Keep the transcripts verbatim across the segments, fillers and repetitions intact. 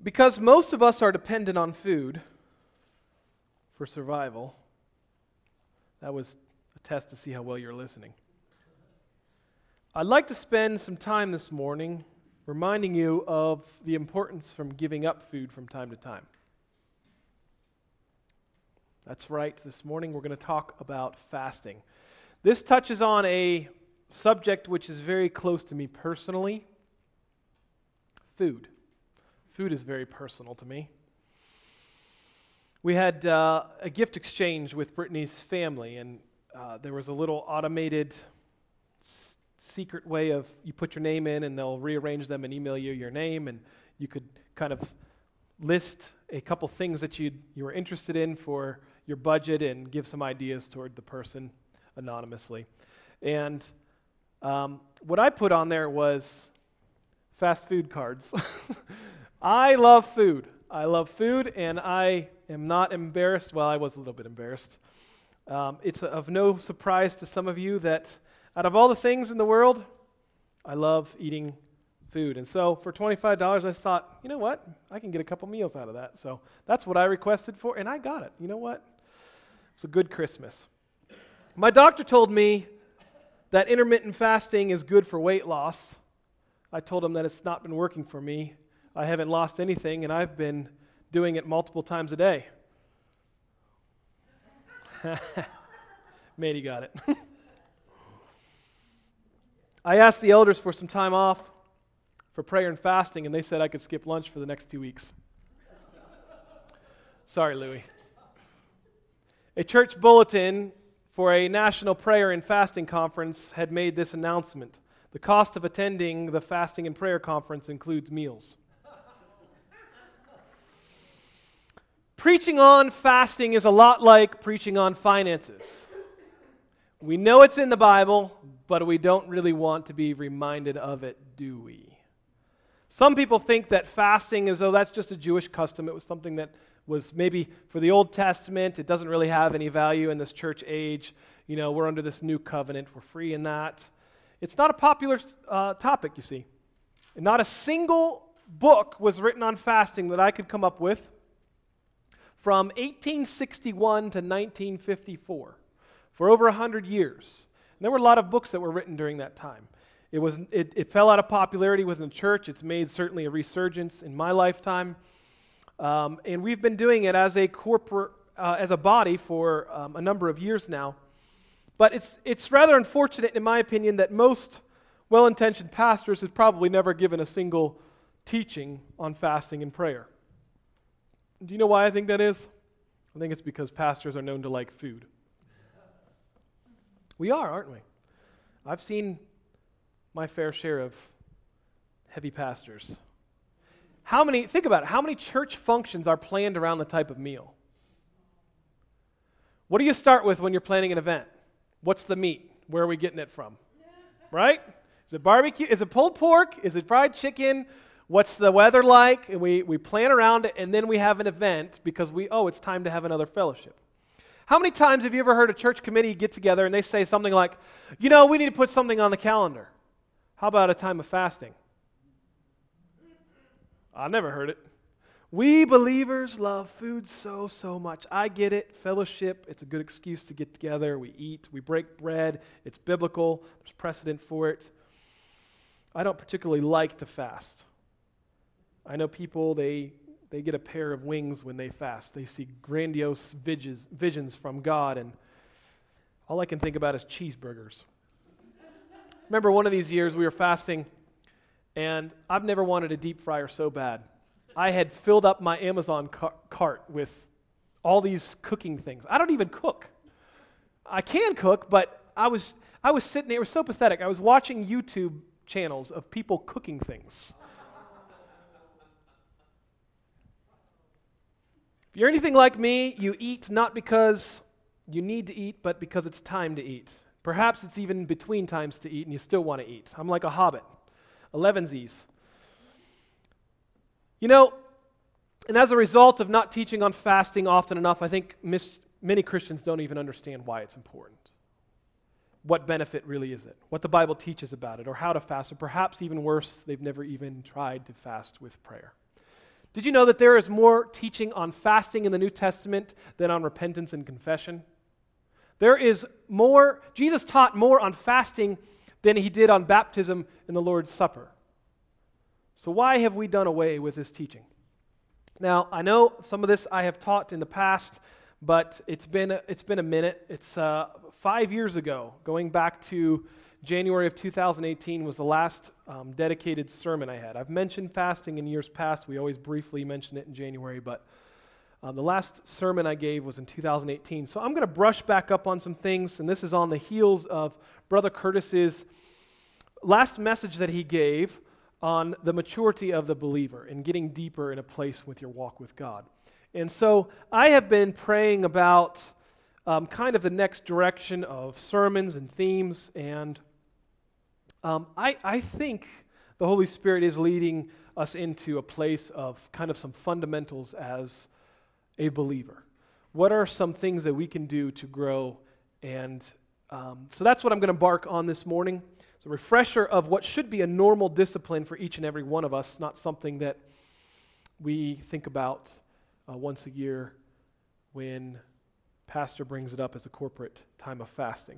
Because most of us are dependent on food for survival. That was a test to see how well you're listening. I'd like to spend some time this morning reminding you of the importance from giving up food from time to time. That's right. This morning we're going to talk about fasting. This touches on a subject which is very close to me personally. Food. Food is very personal to me. We had uh, a gift exchange with Brittany's family, and uh, there was a little automated s- secret way of you put your name in and they'll rearrange them and email you your name, and you could kind of list a couple things that you you were interested in for your budget and give some ideas toward the person anonymously. And um, what I put on there was fast food cards. I love food. I love food, and I am not embarrassed. Well, I was a little bit embarrassed. Um, it's of no surprise to some of you that out of all the things in the world, I love eating food. And so for twenty-five dollars, I thought, you know what? I can get a couple meals out of that. So that's what I requested for, and I got it. You know what? It's a good Christmas. My doctor told me that intermittent fasting is good for weight loss. I told him that it's not been working for me. I haven't lost anything, and I've been doing it multiple times a day. Matey got it. I asked the elders for some time off for prayer and fasting, and they said I could skip lunch for the next two weeks. Sorry, Louie. A church bulletin for a national prayer and fasting conference had made this announcement. The cost of attending the fasting and prayer conference includes meals. Preaching on fasting is a lot like preaching on finances. We know it's in the Bible, but we don't really want to be reminded of it, do we? Some people think that fasting is, oh, that's just a Jewish custom. It was something that was maybe for the Old Testament. It doesn't really have any value in this church age. You know, we're under this new covenant. We're free in that. It's not a popular uh, topic, you see. And not a single book was written on fasting that I could come up with from eighteen sixty-one to nineteen fifty-four, for over one hundred years. And there were a lot of books that were written during that time. It was it, it fell out of popularity within the church. It's made certainly a resurgence in my lifetime. Um, and we've been doing it as a corporate, uh, as a body for um, a number of years now. But it's it's rather unfortunate, in my opinion, that most well-intentioned pastors have probably never given a single teaching on fasting and prayer. Do you know why I think that is? I think it's because pastors are known to like food. We are, aren't we? I've seen my fair share of heavy pastors. How many, think about it, how many church functions are planned around the type of meal? What do you start with when you're planning an event? What's the meat? Where are we getting it from? Right? Is it barbecue? Is it pulled pork? Is it fried chicken? What's the weather like? And we, we plan around it, and then we have an event because we, oh, it's time to have another fellowship. How many times have you ever heard a church committee get together and they say something like, you know, we need to put something on the calendar. How about a time of fasting? I've never heard it. We believers love food so, so much. I get it. Fellowship, it's a good excuse to get together. We eat, we break bread. It's biblical. There's precedent for it. I don't particularly like to fast. I know people, they they get a pair of wings when they fast. They see grandiose visions, visions from God, and all I can think about is cheeseburgers. Remember one of these years we were fasting, and I've never wanted a deep fryer so bad. I had filled up my Amazon car- cart with all these cooking things. I don't even cook. I can cook, but I was I was sitting there, it was so pathetic. I was watching YouTube channels of people cooking things. If you're anything like me, you eat not because you need to eat, but because it's time to eat. Perhaps it's even between times to eat and you still want to eat. I'm like a hobbit, elevensies. You know, and as a result of not teaching on fasting often enough, I think mis- many Christians don't even understand why it's important. What benefit really is it? What the Bible teaches about it, or how to fast, or perhaps even worse, they've never even tried to fast with prayer. Did you know that there is more teaching on fasting in the New Testament than on repentance and confession? There is more, Jesus taught more on fasting than he did on baptism and the Lord's Supper. So why have we done away with this teaching? Now, I know some of this I have taught in the past, but it's been a, it's been a minute. It's uh, five years ago, going back to January of two thousand eighteen was the last um, dedicated sermon I had. I've mentioned fasting in years past. We always briefly mention it in January, but um, the last sermon I gave was in two thousand eighteen. So I'm going to brush back up on some things, and this is on the heels of Brother Curtis's last message that he gave on the maturity of the believer and getting deeper in a place with your walk with God. And so I have been praying about um, kind of the next direction of sermons and themes, and um, I, I think the Holy Spirit is leading us into a place of kind of some fundamentals as a believer. What are some things that we can do to grow? And um, so that's what I'm going to embark on this morning. It's a refresher of what should be a normal discipline for each and every one of us, not something that we think about uh, once a year when pastor brings it up as a corporate time of fasting.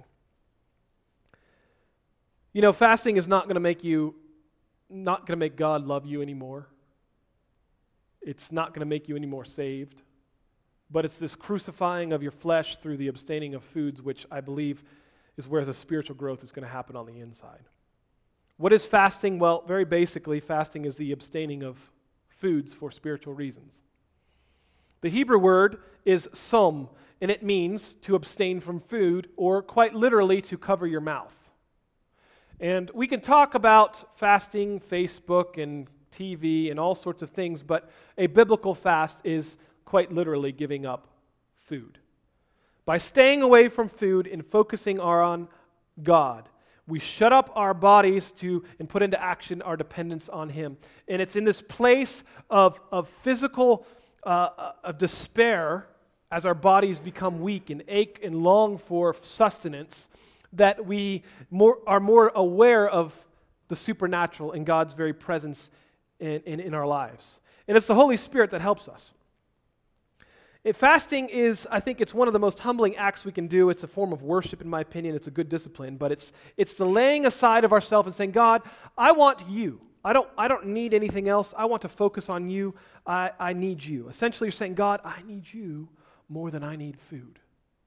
You know, fasting is not going to make you, not going to make God love you anymore. It's not going to make you any more saved. But it's this crucifying of your flesh through the abstaining of foods, which I believe is where the spiritual growth is going to happen on the inside. What is fasting? Well, very basically, fasting is the abstaining of foods for spiritual reasons. The Hebrew word is som, and it means to abstain from food, or quite literally, to cover your mouth. And we can talk about fasting, Facebook, and T V, and all sorts of things, but a biblical fast is quite literally giving up food. By staying away from food and focusing on God, we shut up our bodies to and put into action our dependence on Him. And it's in this place of, of physical uh, of despair, as our bodies become weak and ache and long for sustenance, that we more, are more aware of the supernatural and God's very presence in, in, in our lives. And it's the Holy Spirit that helps us. It, fasting is, I think it's one of the most humbling acts we can do. It's a form of worship, in my opinion. It's a good discipline, but it's it's the laying aside of ourselves and saying, God, I want you. I don't I don't need anything else. I want to focus on you. I, I need you. Essentially, you're saying, God, I need you more than I need food.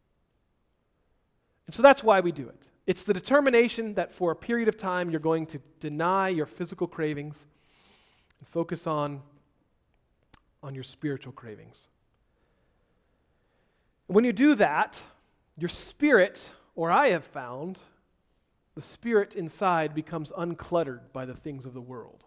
And so that's why we do it. It's the determination that for a period of time, you're going to deny your physical cravings and focus on, on your spiritual cravings. When you do that, your spirit, or I have found, the spirit inside becomes uncluttered by the things of the world.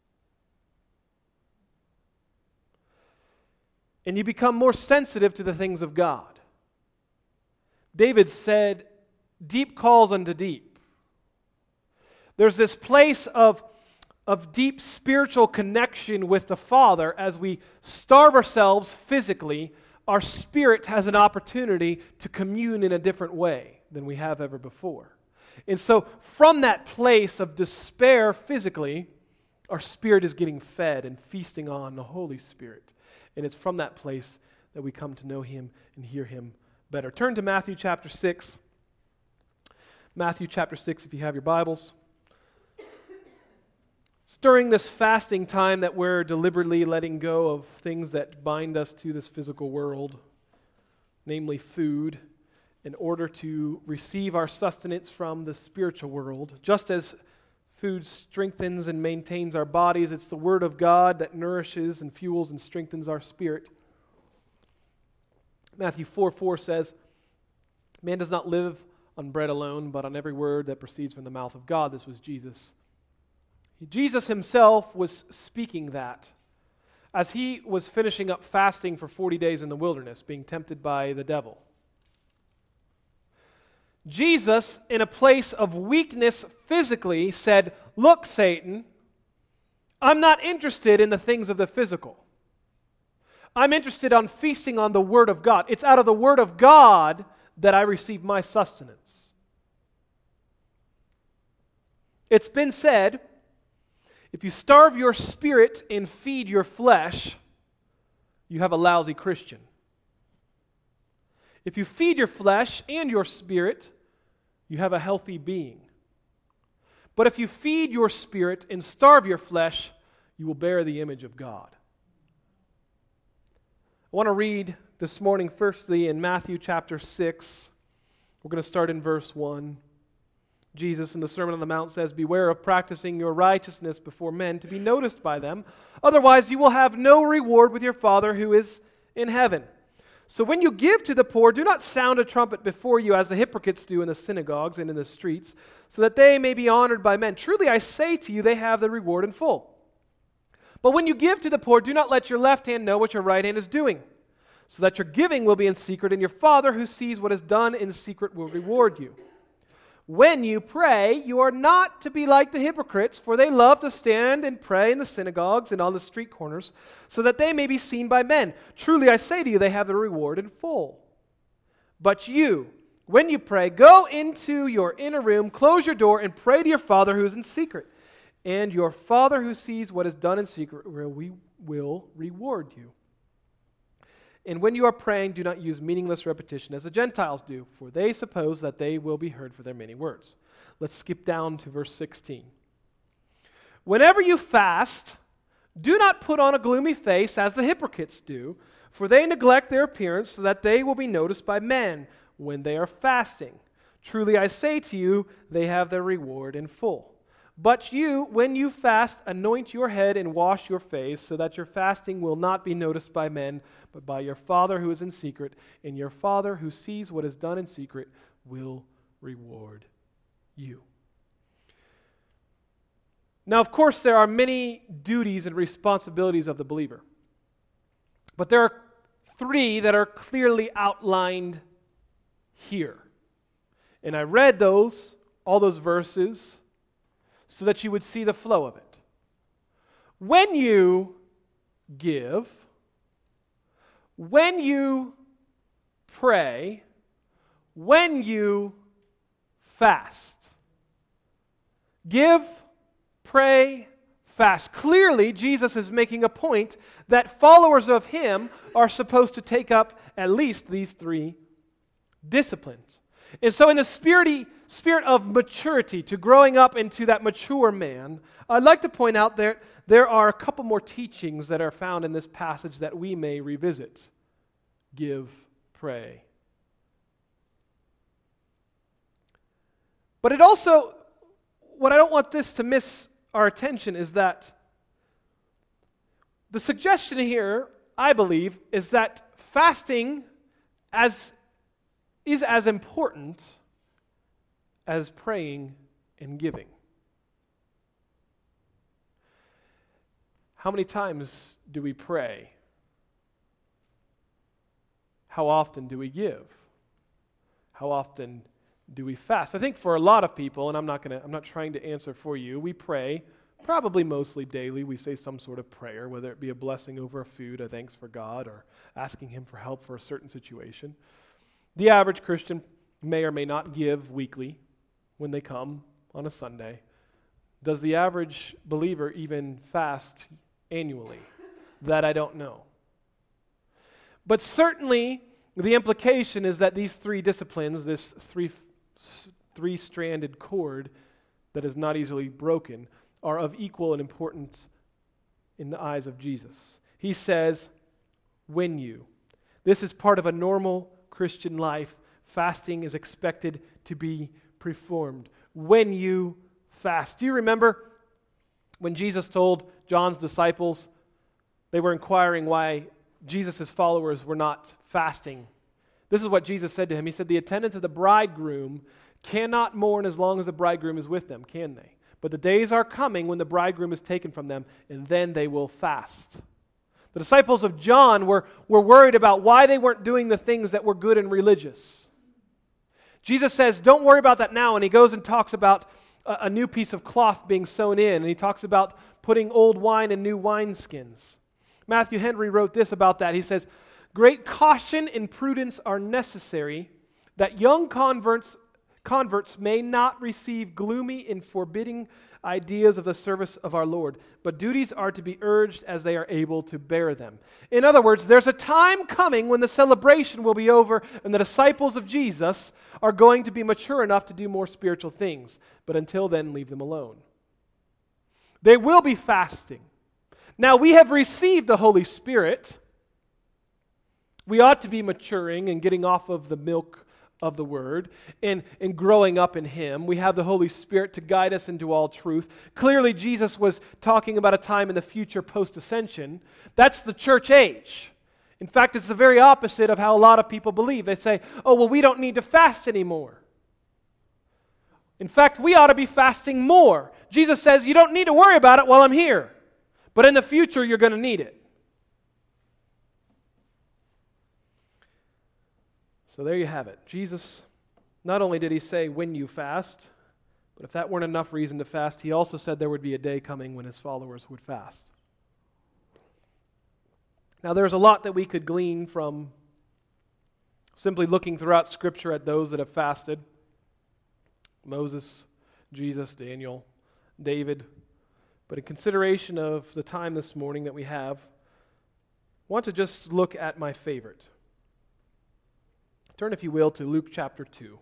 And you become more sensitive to the things of God. David said, deep calls unto deep. There's this place of, of deep spiritual connection with the Father. As we starve ourselves physically, our spirit has an opportunity to commune in a different way than we have ever before. And so from that place of despair physically, our spirit is getting fed and feasting on the Holy Spirit. And it's from that place that we come to know Him and hear Him better. Turn to Matthew chapter six. Matthew chapter six, if you have your Bibles. It's during this fasting time that we're deliberately letting go of things that bind us to this physical world, namely food, in order to receive our sustenance from the spiritual world. Just as food strengthens and maintains our bodies, it's the Word of God that nourishes and fuels and strengthens our spirit. Matthew four four says, man does not live on bread alone, but on every word that proceeds from the mouth of God. This was Jesus. Jesus himself was speaking that as he was finishing up fasting for forty days in the wilderness, being tempted by the devil. Jesus, in a place of weakness physically, said, look, Satan, I'm not interested in the things of the physical. I'm interested on feasting on the Word of God. It's out of the Word of God that I receive my sustenance. It's been said, if you starve your spirit and feed your flesh, you have a lousy Christian. If you feed your flesh and your spirit, you have a healthy being. But if you feed your spirit and starve your flesh, you will bear the image of God. I want to read this morning firstly in Matthew chapter six. We're going to start in verse one. Jesus in the Sermon on the Mount says, "Beware of practicing your righteousness before men to be noticed by them. Otherwise you will have no reward with your Father who is in heaven. So when you give to the poor, do not sound a trumpet before you as the hypocrites do in the synagogues and in the streets, so that they may be honored by men. Truly I say to you, they have the reward in full. But when you give to the poor, do not let your left hand know what your right hand is doing, so that your giving will be in secret, and your Father who sees what is done in secret will reward you. When you pray, you are not to be like the hypocrites, for they love to stand and pray in the synagogues and on the street corners, so that they may be seen by men. Truly I say to you, they have the reward in full. But you, when you pray, go into your inner room, close your door, and pray to your Father who is in secret. And your Father who sees what is done in secret will, will reward you. And when you are praying, do not use meaningless repetition as the Gentiles do, for they suppose that they will be heard for their many words." Let's skip down to verse sixteen. "Whenever you fast, do not put on a gloomy face as the hypocrites do, for they neglect their appearance so that they will be noticed by men when they are fasting. Truly I say to you, they have their reward in full. But you, when you fast, anoint your head and wash your face, so that your fasting will not be noticed by men, but by your Father who is in secret, and your Father who sees what is done in secret will reward you." Now, of course, there are many duties and responsibilities of the believer. But there are three that are clearly outlined here. And I read those, all those verses, so that you would see the flow of it. When you give, when you pray, when you fast. Give, pray, fast. Clearly, Jesus is making a point that followers of Him are supposed to take up at least these three disciplines. And so in the spirit, spirit of maturity, to growing up into that mature man, I'd like to point out that there are a couple more teachings that are found in this passage that we may revisit. Give, pray. But it also, what I don't want this to miss our attention is that the suggestion here, I believe, is that fasting as is as important as praying and giving. How many times do we pray? How often do we give? How often do we fast? I think for a lot of people, and I'm not going to I'm not trying to answer for you, we pray probably mostly daily. We say some sort of prayer, whether it be a blessing over a food, a thanks for God, or asking Him for help for a certain situation. The average Christian may or may not give weekly when they come on a Sunday. Does the average believer even fast annually? That I don't know. But certainly, the implication is that these three disciplines, this three, three-stranded cord that is not easily broken, are of equal importance in the eyes of Jesus. He says, when you. This is part of a normal Christian life. Fasting is expected to be performed. When you fast. Do you remember when Jesus told John's disciples, they were inquiring why Jesus' followers were not fasting? This is what Jesus said to him. He said, the attendants of the bridegroom cannot mourn as long as the bridegroom is with them, can they? But the days are coming when the bridegroom is taken from them, and then they will fast. The disciples of John were, were worried about why they weren't doing the things that were good and religious. Jesus says, don't worry about that now, and he goes and talks about a, a new piece of cloth being sewn in, and he talks about putting old wine in new wineskins. Matthew Henry wrote this about that. He says, great caution and prudence are necessary that young converts converts may not receive gloomy and forbidding ideas of the service of our Lord, but duties are to be urged as they are able to bear them. In other words, there's a time coming when the celebration will be over and the disciples of Jesus are going to be mature enough to do more spiritual things. But until then, leave them alone. They will be fasting. Now, we have received the Holy Spirit. We ought to be maturing and getting off of the milk of the Word and, and growing up in Him. We have the Holy Spirit to guide us into all truth. Clearly, Jesus was talking about a time in the future post-ascension. That's the church age. In fact, it's the very opposite of how a lot of people believe. They say, oh, well, we don't need to fast anymore. In fact, we ought to be fasting more. Jesus says, you don't need to worry about it while I'm here. But in the future, you're going to need it. So there you have it. Jesus, not only did He say when you fast, but if that weren't enough reason to fast, He also said there would be a day coming when His followers would fast. Now there's a lot that we could glean from simply looking throughout Scripture at those that have fasted. Moses, Jesus, Daniel, David. But in consideration of the time this morning that we have, I want to just look at my favorite. Turn, if you will, to Luke chapter two.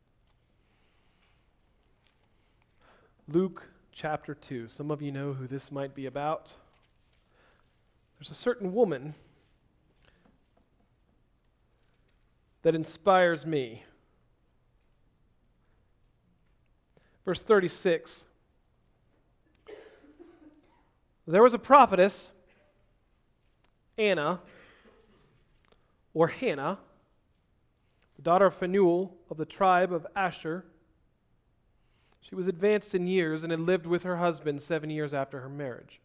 Luke chapter two. Some of you know who this might be about. There's a certain woman that inspires me. Verse thirty-six. There was a prophetess, Anna, or Hannah, the daughter of Phanuel of the tribe of Asher. She was advanced in years and had lived with her husband seven years after her marriage.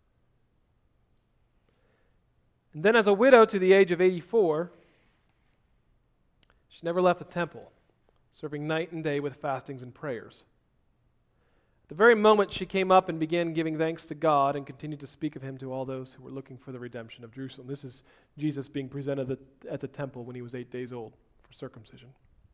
And then as a widow to the age of eighty-four, she never left the temple, serving night and day with fastings and prayers. At the very moment she came up and began giving thanks to God and continued to speak of Him to all those who were looking for the redemption of Jerusalem. This is Jesus being presented at the, at the temple when He was eight days old for circumcision.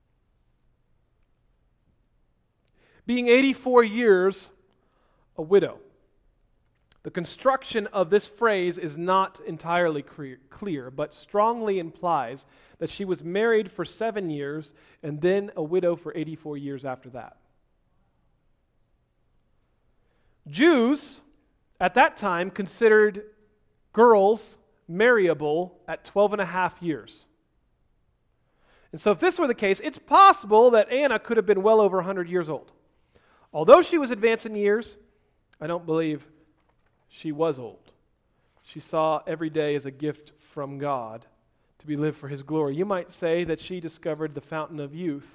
Being eighty-four years a widow. The construction of this phrase is not entirely clear, but strongly implies that she was married for seven years and then a widow for eighty-four years after that. Jews at that time considered girls marriable at twelve and a half years. And so if this were the case, it's possible that Anna could have been well over one hundred years old. Although she was advanced in years, I don't believe she was old. She saw every day as a gift from God to be lived for His glory. You might say that she discovered the fountain of youth.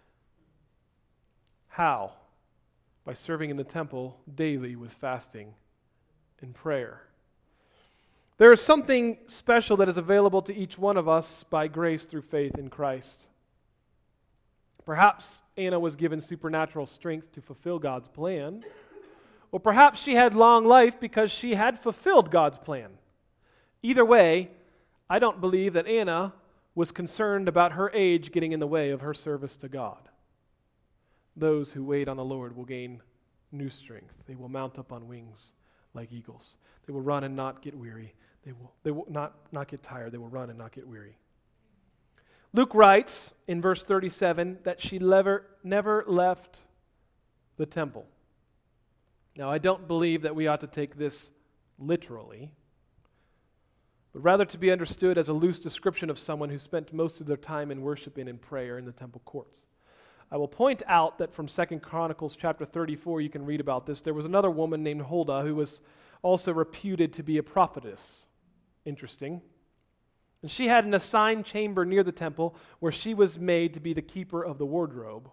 How? By serving in the temple daily with fasting and prayer. There is something special that is available to each one of us by grace through faith in Christ. Perhaps Anna was given supernatural strength to fulfill God's plan. Or perhaps she had long life because she had fulfilled God's plan. Either way, I don't believe that Anna was concerned about her age getting in the way of her service to God. Those who wait on the Lord will gain new strength. They will mount up on wings like eagles. They will run and not get weary. They will, they will not, not get tired. They will run and not get weary. Luke writes in verse thirty-seven that she never, never left the temple. Now, I don't believe that we ought to take this literally, but rather to be understood as a loose description of someone who spent most of their time in worship and in prayer in the temple courts. I will point out that from Second Chronicles chapter thirty-four, you can read about this. There was another woman named Huldah who was also reputed to be a prophetess. Interesting. And she had an assigned chamber near the temple where she was made to be the keeper of the wardrobe.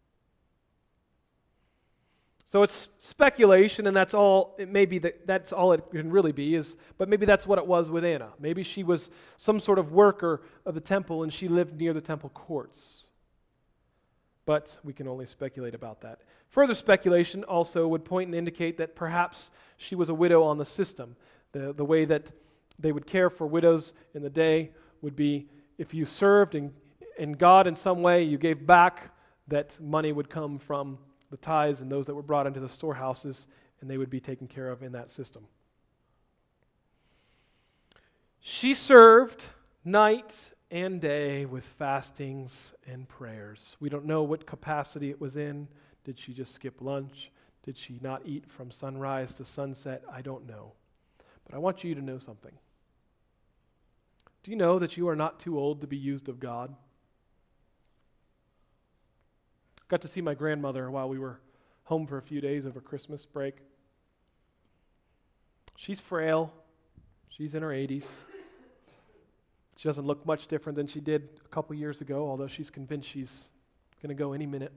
So it's speculation, and that's all it may be. That, that's all it can really be. Is but maybe that's what it was with Anna. Maybe she was some sort of worker of the temple, and she lived near the temple courts. But we can only speculate about that. Further speculation also would point and indicate that perhaps she was a widow on the system. The, the way that they would care for widows in the day would be if you served in, in God in some way, you gave back that money would come from the tithes and those that were brought into the storehouses, and they would be taken care of in that system. She served night and day with fastings and prayers. We don't know what capacity it was in. Did she just skip lunch? Did she not eat from sunrise to sunset? I don't know. But I want you to know something. Do you know that you are not too old to be used of God? Got to see my grandmother while we were home for a few days over Christmas break. She's frail. She's in her eighties. She doesn't look much different than she did a couple years ago, although she's convinced she's going to go any minute.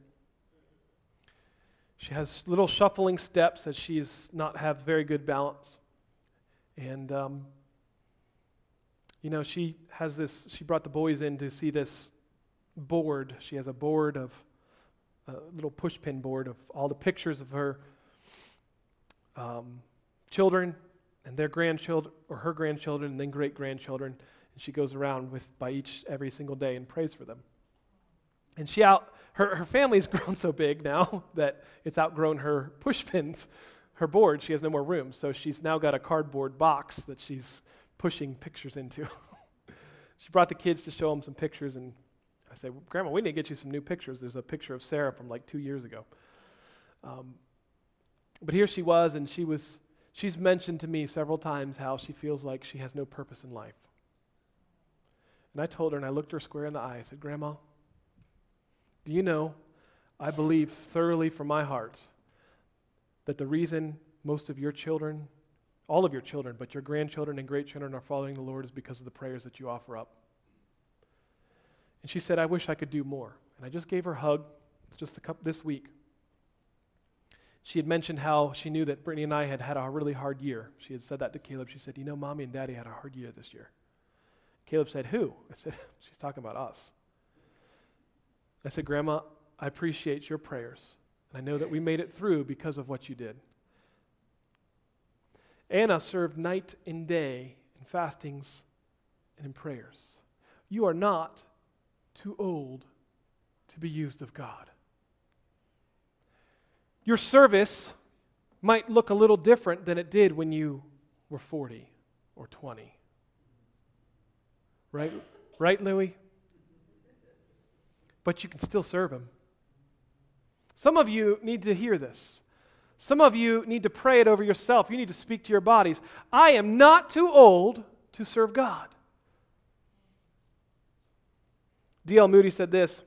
She has little shuffling steps as she's not have very good balance. And, um, you know, she has this, she brought the boys in to see this board. She has a board of, a little push pin board of all the pictures of her um, children and their grandchildren, or her grandchildren, and then great-grandchildren. And she goes around with by each every single day and prays for them. And she out her, her family's grown so big now that it's outgrown her push pins, her board. She has no more room. So she's now got a cardboard box that she's pushing pictures into. She brought the kids to show them some pictures, and I said, Grandma, we need to get you some new pictures. There's a picture of Sarah from like two years ago. Um, but here she was, and she was she's mentioned to me several times how she feels like she has no purpose in life. And I told her, and I looked her square in the eye, I said, Grandma, do you know, I believe thoroughly from my heart that the reason most of your children, all of your children, but your grandchildren and great-children are following the Lord is because of the prayers that you offer up. And she said, I wish I could do more. And I just gave her a hug just a couple, this week. She had mentioned how she knew that Brittany and I had had a really hard year. She had said that to Caleb. She said, you know, Mommy and Daddy had a hard year this year. Caleb said, who? I said, she's talking about us. I said, Grandma, I appreciate your prayers. And I know that we made it through because of what you did. Anna served night and day in fastings and in prayers. You are not too old to be used of God. Your service might look a little different than it did when you were forty or twenty. Right? Right, Louie? But you can still serve him. Some of you need to hear this. Some of you need to pray it over yourself. You need to speak to your bodies. I am not too old to serve God. D L Moody said this,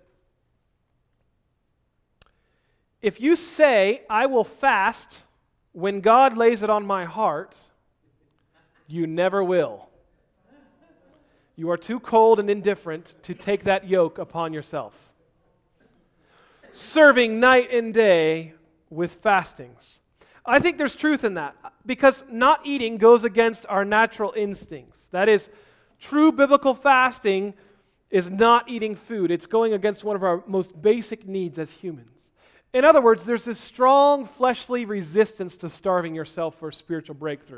if you say, I will fast when God lays it on my heart, you never will. You are too cold and indifferent to take that yoke upon yourself. Serving night and day with fastings. I think there's truth in that because not eating goes against our natural instincts. That is, true biblical fasting is not eating food. It's going against one of our most basic needs as humans. In other words, there's this strong fleshly resistance to starving yourself for a spiritual breakthrough.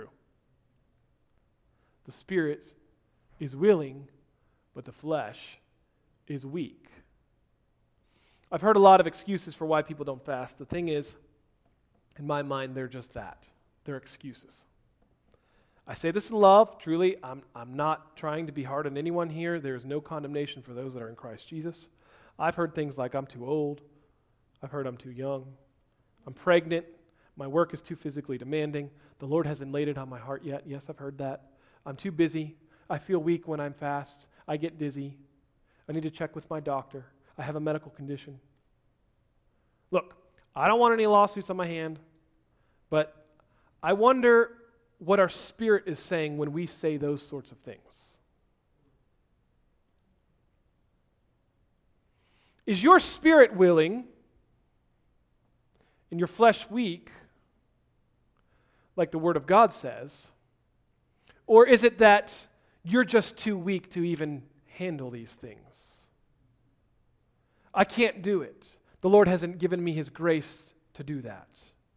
The spirit is willing, but the flesh is weak. I've heard a lot of excuses for why people don't fast. The thing is, in my mind, they're just that. They're excuses. I say this in love, truly. I'm, I'm not trying to be hard on anyone here. There is no condemnation for those that are in Christ Jesus. I've heard things like, I'm too old. I've heard I'm too young. I'm pregnant. My work is too physically demanding. The Lord hasn't laid it on my heart yet. Yes, I've heard that. I'm too busy. I feel weak when I'm fast. I get dizzy. I need to check with my doctor. I have a medical condition. Look, I don't want any lawsuits on my hand, but I wonder what our spirit is saying when we say those sorts of things. Is your spirit willing and your flesh weak, like the Word of God says? Or is it that you're just too weak to even handle these things? I can't do it. The Lord hasn't given me His grace to do that.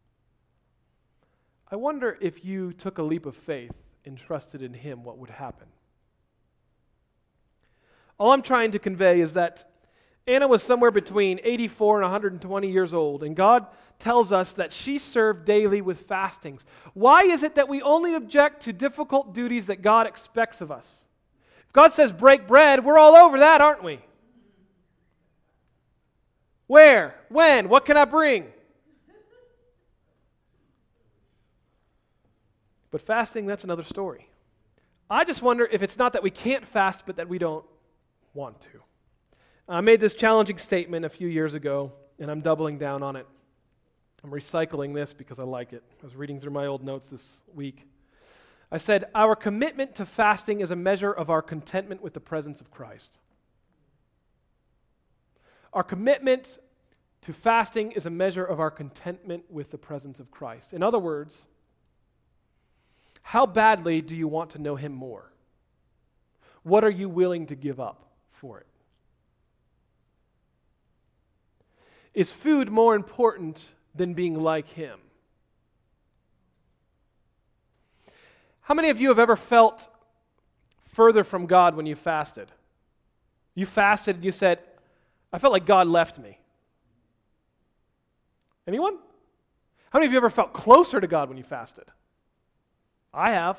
I wonder if you took a leap of faith and trusted in Him, what would happen? All I'm trying to convey is that Anna was somewhere between eighty-four and one hundred twenty years old, and God tells us that she served daily with fastings. Why is it that we only object to difficult duties that God expects of us? If God says break bread, we're all over that, aren't we? Where? When? What can I bring? But fasting, that's another story. I just wonder if it's not that we can't fast, but that we don't want to. I made this challenging statement a few years ago, and I'm doubling down on it. I'm recycling this because I like it. I was reading through my old notes this week. I said, our commitment to fasting is a measure of our contentment with the presence of Christ. Our commitment to fasting is a measure of our contentment with the presence of Christ. In other words, how badly do you want to know Him more? What are you willing to give up for it? Is food more important than being like Him? How many of you have ever felt further from God when you fasted? You fasted and you said, I felt like God left me. Anyone? How many of you ever felt closer to God when you fasted? I have.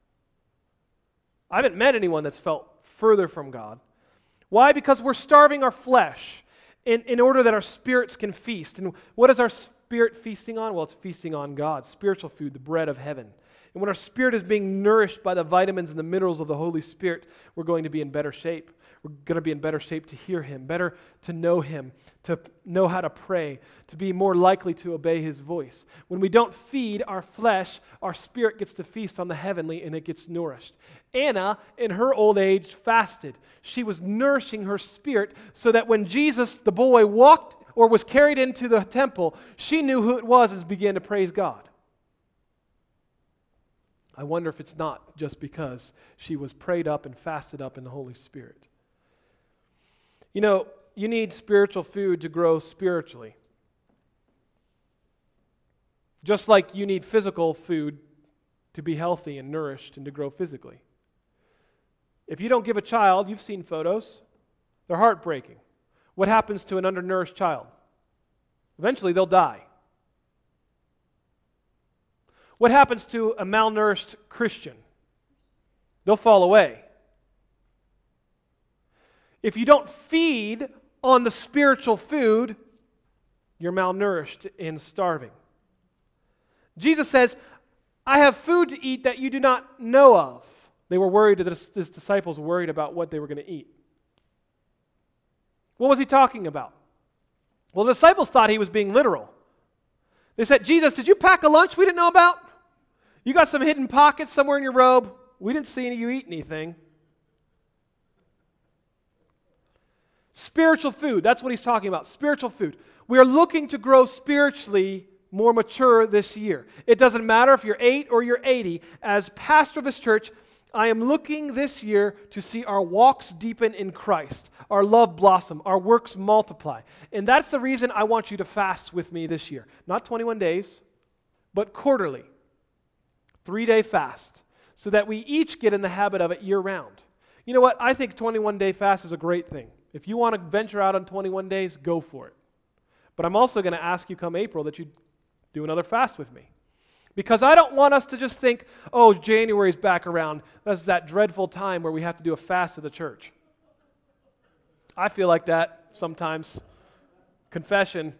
I haven't met anyone that's felt further from God. Why? Because we're starving our flesh in, in order that our spirits can feast. And what is our spirit feasting on? Well, it's feasting on God, spiritual food, the bread of heaven. And when our spirit is being nourished by the vitamins and the minerals of the Holy Spirit, we're going to be in better shape. We're going to be in better shape to hear Him, better to know Him, to know how to pray, to be more likely to obey His voice. When we don't feed our flesh, our spirit gets to feast on the heavenly and it gets nourished. Anna, in her old age, fasted. She was nourishing her spirit so that when Jesus, the boy, walked or was carried into the temple, she knew who it was and began to praise God. I wonder if it's not just because she was prayed up and fasted up in the Holy Spirit. You know, you need spiritual food to grow spiritually. Just like you need physical food to be healthy and nourished and to grow physically. If you don't give a child, you've seen photos, they're heartbreaking. What happens to an undernourished child? Eventually they'll die. What happens to a malnourished Christian? They'll fall away. If you don't feed on the spiritual food, you're malnourished and starving. Jesus says, I have food to eat that you do not know of. They were worried, his disciples were worried about what they were going to eat. What was he talking about? Well, the disciples thought he was being literal. They said, Jesus, did you pack a lunch we didn't know about? You got some hidden pockets somewhere in your robe? We didn't see you eat anything. Spiritual food, that's what he's talking about, spiritual food. We are looking to grow spiritually more mature this year. It doesn't matter if you're eight or you're eighty. As pastor of this church, I am looking this year to see our walks deepen in Christ, our love blossom, our works multiply. And that's the reason I want you to fast with me this year. Not twenty-one days, but quarterly. Three-day fast, so that we each get in the habit of it year-round. You know what? I think twenty-one-day fast is a great thing. If you want to venture out on twenty-one days, go for it. But I'm also going to ask you come April that you do another fast with me. Because I don't want us to just think, oh, January's back around. That's that dreadful time where we have to do a fast at the church. I feel like that sometimes. Confession.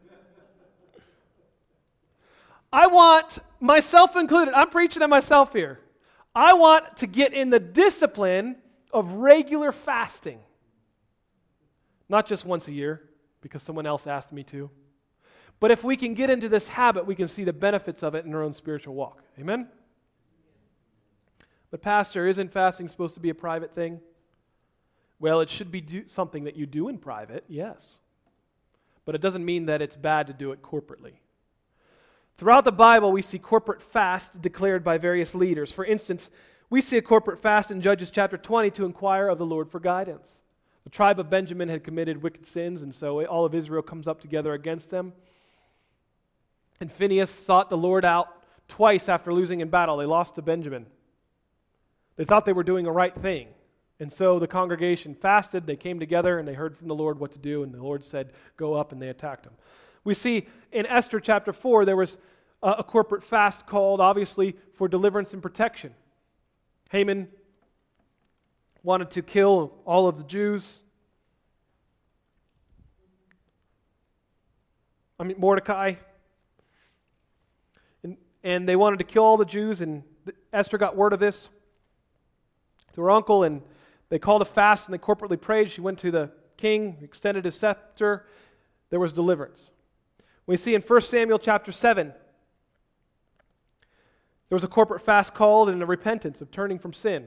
I want, myself included, I'm preaching to myself here. I want to get in the discipline of regular fasting. Not just once a year, because someone else asked me to. But if we can get into this habit, we can see the benefits of it in our own spiritual walk. Amen? But Pastor, isn't fasting supposed to be a private thing? Well, it should be do- something that you do in private, yes. But it doesn't mean that it's bad to do it corporately. Throughout the Bible, we see corporate fasts declared by various leaders. For instance, we see a corporate fast in Judges chapter twenty to inquire of the Lord for guidance. The tribe of Benjamin had committed wicked sins, and so all of Israel comes up together against them. And Phinehas sought the Lord out twice after losing in battle. They lost to Benjamin. They thought they were doing a right thing, And so the congregation fasted, they came together, and they heard from the Lord what to do, and the Lord said, go up, and they attacked them. We see in Esther chapter four, there was a, a corporate fast called, obviously, for deliverance and protection. Haman wanted to kill all of the Jews. I mean, Mordecai. And, and they wanted to kill all the Jews, and Esther got word of this to her uncle, and they called a fast, and they corporately prayed. She went to the king, extended his scepter. There was deliverance. We see in First Samuel chapter seven, there was a corporate fast called and a repentance of turning from sin.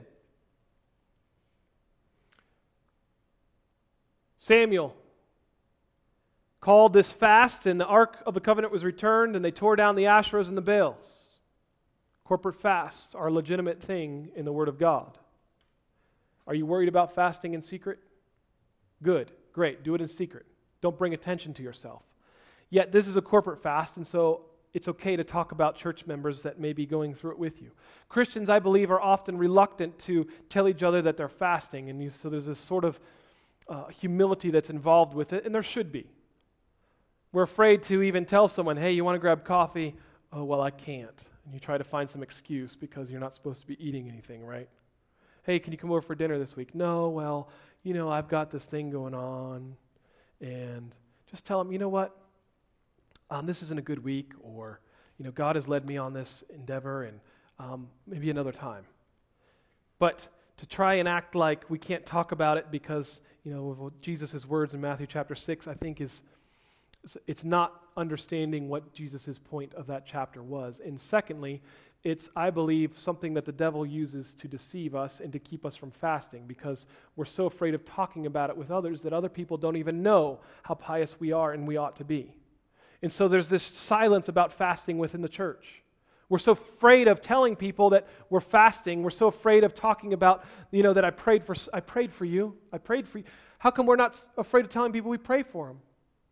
Samuel called this fast, and the Ark of the Covenant was returned, and they tore down the Asherahs and the Baals. Corporate fasts are a legitimate thing in the Word of God. Are you worried about fasting in secret? Good, great, do it in secret. Don't bring attention to yourself. Yet this is a corporate fast, and so it's okay to talk about church members that may be going through it with you. Christians, I believe, are often reluctant to tell each other that they're fasting, and you, so there's this sort of uh, humility that's involved with it, and there should be. We're afraid to even tell someone, hey, you want to grab coffee? Oh, well, I can't. And you try to find some excuse because you're not supposed to be eating anything, right? Hey, can you come over for dinner this week? No, well, you know, I've got this thing going on. And just tell them, you know what? Um, this isn't a good week, or, you know, God has led me on this endeavor, and um, maybe another time. But to try and act like we can't talk about it because, you know, Jesus' words in Matthew chapter six, I think is, it's not understanding what Jesus' point of that chapter was. And secondly, it's, I believe, something that the devil uses to deceive us and to keep us from fasting, because we're so afraid of talking about it with others that other people don't even know how pious we are and we ought to be. And so there's this silence about fasting within the church. We're so afraid of telling people that we're fasting. We're so afraid of talking about, you know, that I prayed for I prayed for you. I prayed for you. How come we're not afraid of telling people we pray for them?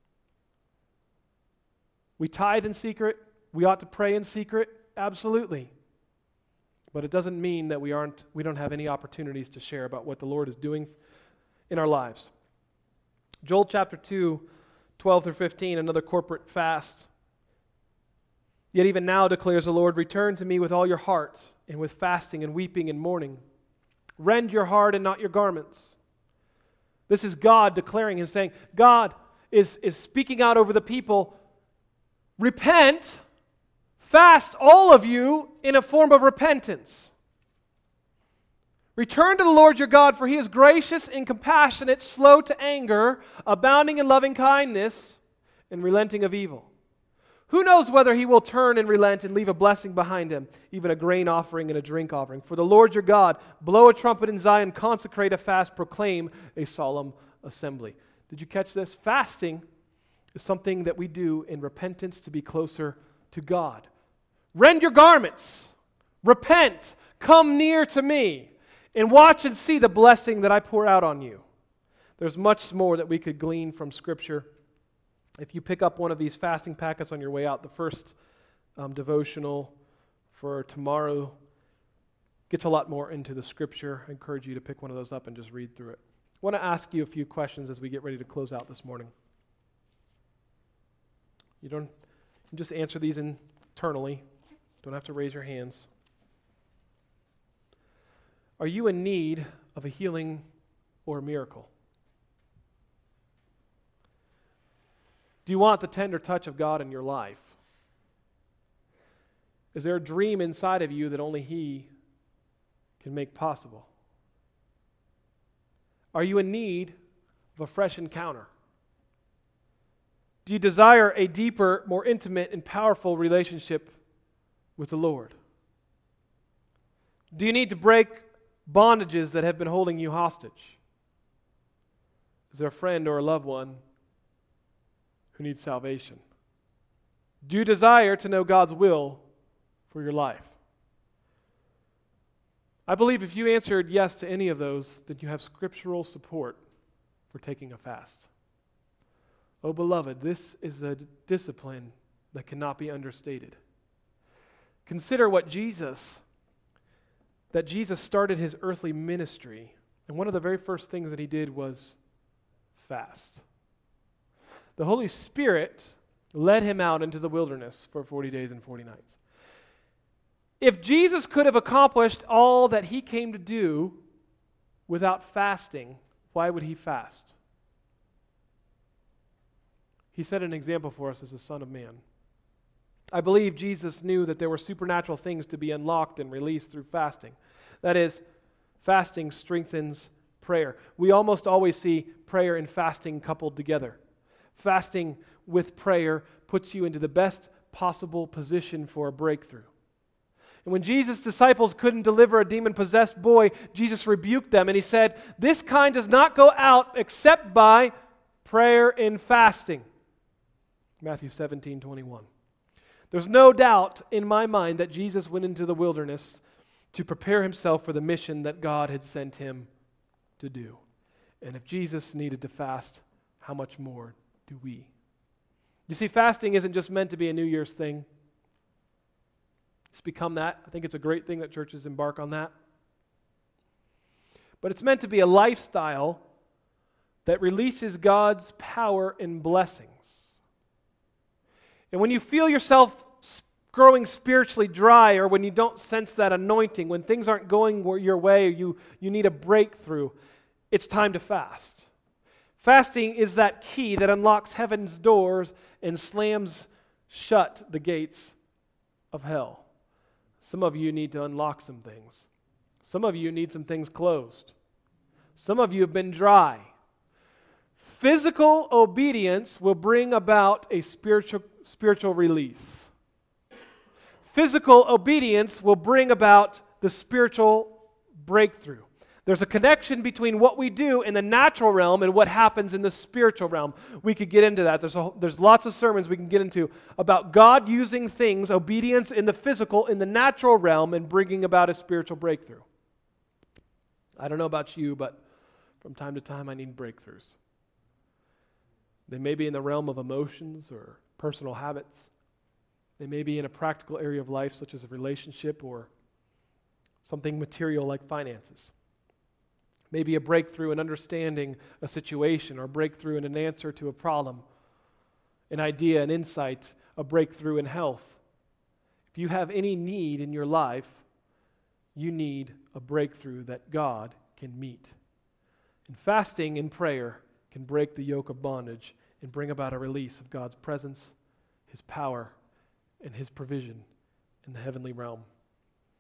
We tithe in secret. We ought to pray in secret. Absolutely. But it doesn't mean that we aren't we don't have any opportunities to share about what the Lord is doing in our lives. Joel chapter two, twelve through fifteen, another corporate fast. Yet even now declares the Lord, return to me with all your heart, and with fasting and weeping and mourning. Rend your heart and not your garments. This is God declaring and saying, God is, is speaking out over the people, repent, fast, all of you, in a form of repentance. Return to the Lord your God, for he is gracious and compassionate, slow to anger, abounding in loving kindness, and relenting of evil. Who knows whether he will turn and relent and leave a blessing behind him, even a grain offering and a drink offering? For the Lord your God, blow a trumpet in Zion, consecrate a fast, proclaim a solemn assembly. Did you catch this? Fasting is something that we do in repentance to be closer to God. Rend your garments, repent, come near to me, and watch and see the blessing that I pour out on you. There's much more that we could glean from Scripture. If you pick up one of these fasting packets on your way out, the first um, devotional for tomorrow gets a lot more into the Scripture. I encourage you to pick one of those up and just read through it. I want to ask you a few questions as we get ready to close out this morning. You don't you can just answer these internally. Don't have to raise your hands. Are you in need of a healing or a miracle? Do you want the tender touch of God in your life? Is there a dream inside of you that only He can make possible? Are you in need of a fresh encounter? Do you desire a deeper, more intimate, and powerful relationship with the Lord? Do you need to break bondages that have been holding you hostage? Is there a friend or a loved one who needs salvation? Do you desire to know God's will for your life? I believe if you answered yes to any of those, then you have scriptural support for taking a fast. Oh, beloved, this is a discipline that cannot be understated. Consider what Jesus, that Jesus started his earthly ministry. And one of the very first things that he did was fast. The Holy Spirit led him out into the wilderness for forty days and forty nights. If Jesus could have accomplished all that he came to do without fasting, why would he fast? He set an example for us as the Son of Man. I believe Jesus knew that there were supernatural things to be unlocked and released through fasting. That is, fasting strengthens prayer. We almost always see prayer and fasting coupled together. Fasting with prayer puts you into the best possible position for a breakthrough. And when Jesus' disciples couldn't deliver a demon-possessed boy, Jesus rebuked them and he said, "This kind does not go out except by prayer and fasting." Matthew seventeen twenty-one. There's no doubt in my mind that Jesus went into the wilderness to prepare himself for the mission that God had sent him to do. And if Jesus needed to fast, how much more do we? You see, fasting isn't just meant to be a New Year's thing. It's become that. I think it's a great thing that churches embark on that. But it's meant to be a lifestyle that releases God's power and blessings. And when you feel yourself growing spiritually dry, or when you don't sense that anointing, when things aren't going your way, or you, you need a breakthrough, it's time to fast. Fasting is that key that unlocks heaven's doors and slams shut the gates of hell. Some of you need to unlock some things. Some of you need some things closed. Some of you have been dry. Physical obedience will bring about a spiritual, spiritual release. Physical obedience will bring about the spiritual breakthrough. There's a connection between what we do in the natural realm and what happens in the spiritual realm. We could get into that. There's, a, there's lots of sermons we can get into about God using things, obedience in the physical, in the natural realm, and bringing about a spiritual breakthrough. I don't know about you, but from time to time I need breakthroughs. They may be in the realm of emotions or personal habits. They may be in a practical area of life, such as a relationship or something material like finances. Maybe a breakthrough in understanding a situation, or a breakthrough in an answer to a problem, an idea, an insight, a breakthrough in health. If you have any need in your life, you need a breakthrough that God can meet. And fasting and prayer can break the yoke of bondage and bring about a release of God's presence, His power, and His provision in the heavenly realm.